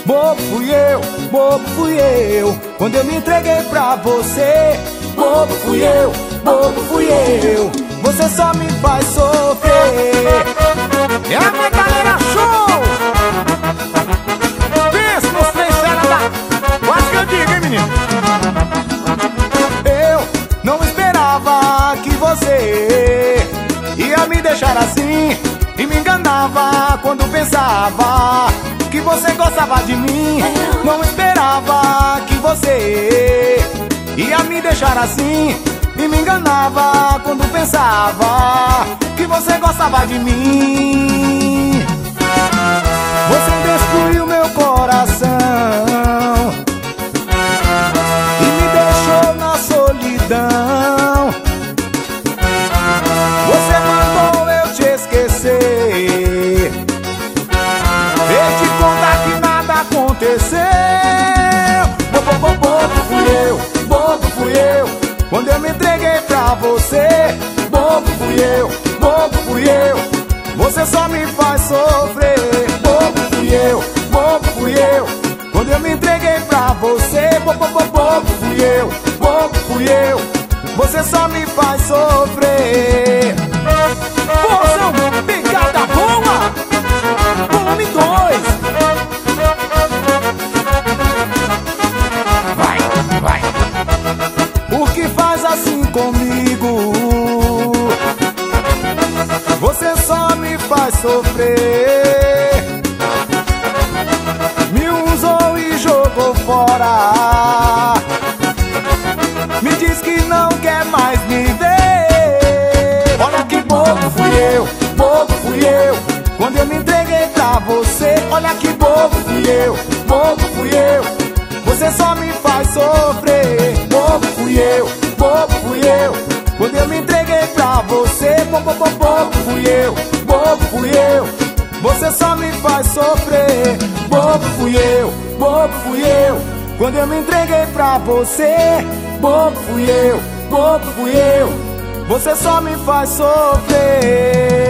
bobo fui eu, quando eu me entreguei pra você. Bobo fui eu, você só me faz sofrer. É a minha galera show! Pensa nos três feras da... Quase que eu digo, hein, menino? Eu não esperava que você ia me deixar assim, e me enganava quando pensava que você gostava de mim. Não esperava que você ia me deixar assim, e me enganava quando pensava que você gostava de mim. Você destruiu meu coração e me deixou na solidão. Você mandou eu te esquecer, fez de conta que nada aconteceu. Bobo fui eu, quando eu me entreguei pra você. Bobo fui eu, você só me faz sofrer. Bobo fui eu, quando eu me entreguei pra você. Bobo fui eu, você só me faz sofrer. Porção pegada boa, volume 2. Vai. Por que faz assim comigo? Você só me faz sofrer. Me usou e jogou fora, me diz que não quer mais me ver. Olha que bobo fui eu, quando eu me entreguei pra você. Olha que bobo fui eu, você só me faz sofrer. Bobo fui eu, quando eu me entreguei pra você. Bobo fui eu, você só me faz sofrer. Bobo fui eu, quando eu me entreguei pra você. Bobo fui eu, você só me faz sofrer.